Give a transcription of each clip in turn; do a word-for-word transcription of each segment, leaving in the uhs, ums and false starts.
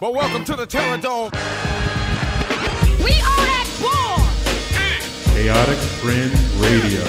Well, welcome to the Terror Dome. We are at war. Chaotic Friend Radio.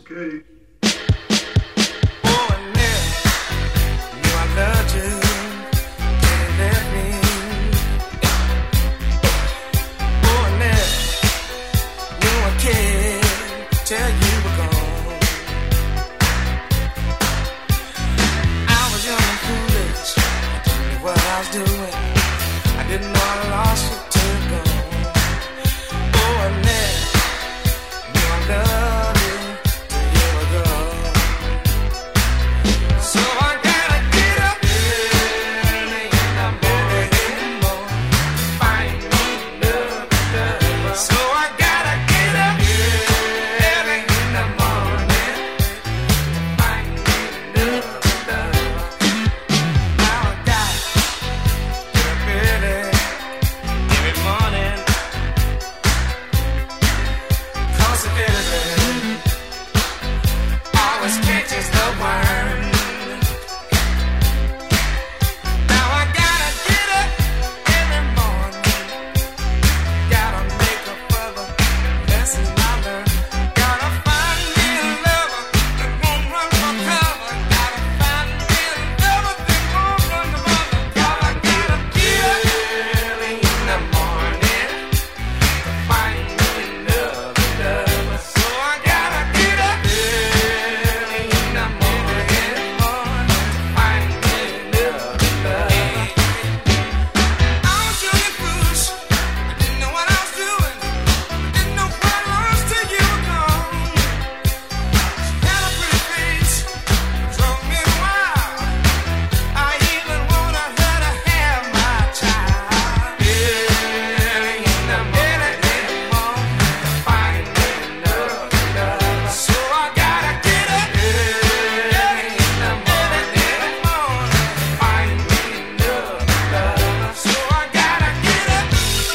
Okay. Oh, and then knew I loved you, and it left me. Oh, and then knew I cared till you were gone. I was young and foolish, I didn't know what I was doing. I didn't know I lost you till gone. Oh, and then knew I loved you till you were gone. So I gotta get up early in the morning, find me love, love. So I gotta get up early in the morning, find me love, love. Now I gotta get up early every morning, 'cause the elephant always catches the worm. Now I gotta get up every morning, gotta make up for the lessons I learned. Gotta find me a lover that won't run for cover. Gotta find me a lover that won't run for cover. Gotta get up early in the morning, find me love, love. So I gotta get up early in the morning, find me love, love. I was young and foolish, I didn't know what I was doing. Didn't know what I lost till you were gone. She had a pretty face, drove me wild. I even wanted her to have my child. Early in the morning, find me love, love. So I gotta get up early in the morning, find me love, love. So I gotta get up.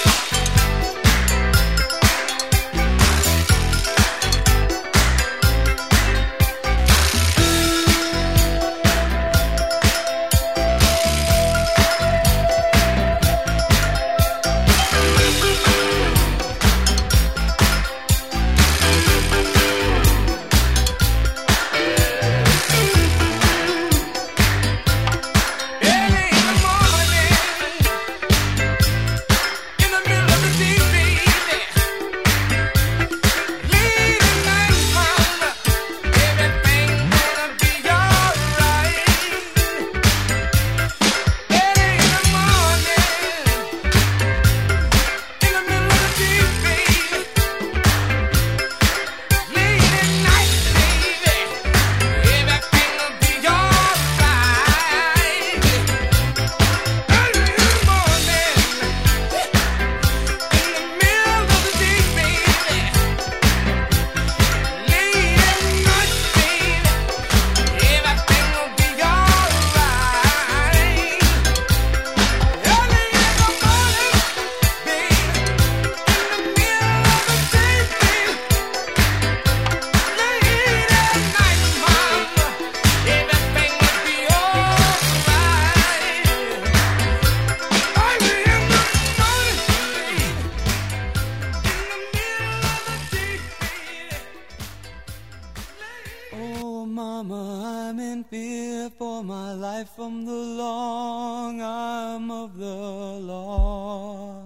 Early in the morning, in the middle of the deep, baby, late at night, mama, everything gonna be alright. Early in the morning, in the middle of the deep, baby, late at night, baby, everything gonna be alright. Early in the morning, in the middle of the day, baby, late at night, baby, everything will be alright. Early in the morning, baby, in the middle of the day, baby, late at night, mama, everything will be alright. Early in the morning, baby, in the middle of the day, baby. Oh, mama, I'm in fear for my life from the long arm of the law.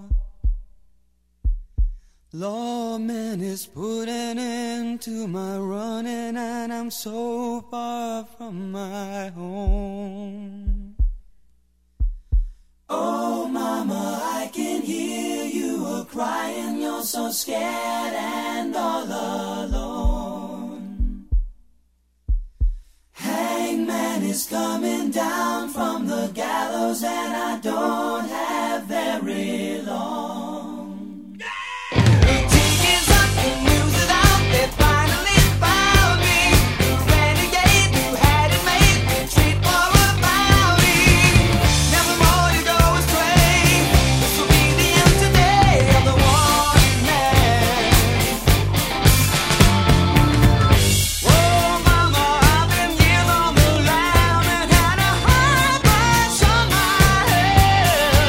Lawman is putting an end to my running, and I'm so far from my home. Oh, mama, I can hear you a crying. You're so scared and all alone. Hangman is coming down from the gallows, and I don't have very long. Chickens up and news it out, they finally found me. The renegade who had it made, treat for a bounty. Never more to go astray. This will be the end today of the wanted man. Oh, mama, I've been here on the lam and had a high price on my head.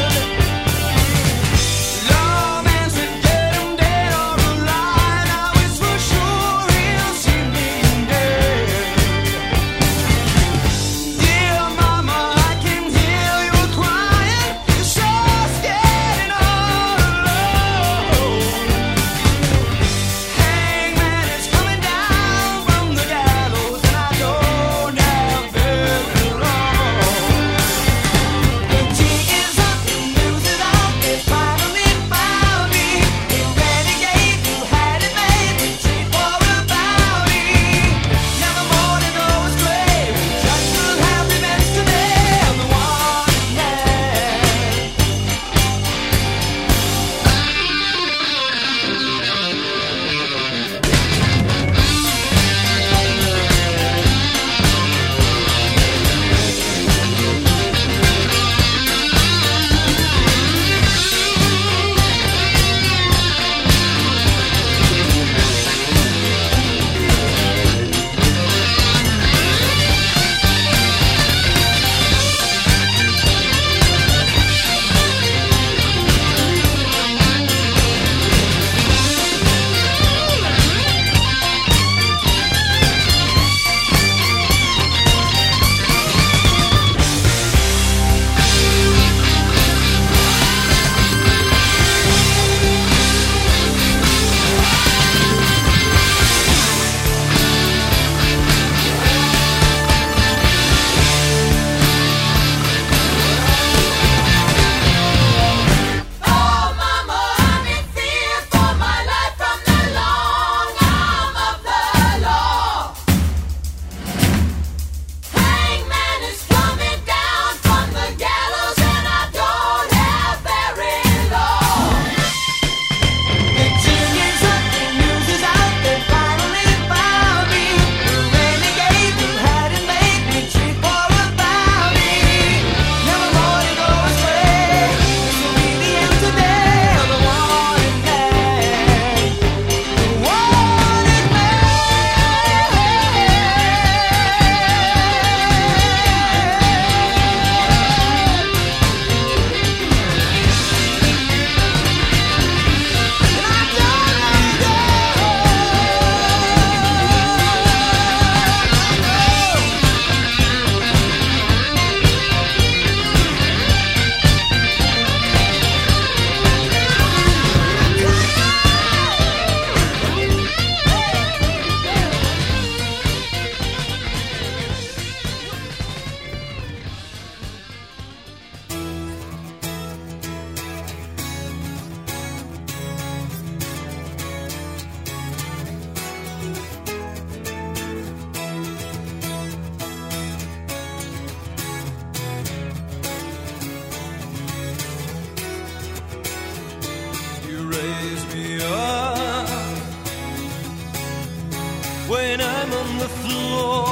when I'm on the floor.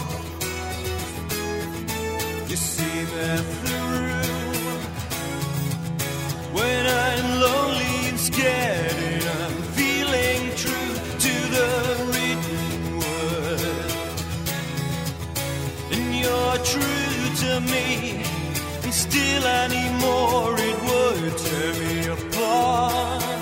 You see me through when I'm lonely and scared, and I'm feeling true to the written word. And you're true to me, and still anymore it would tear me apart.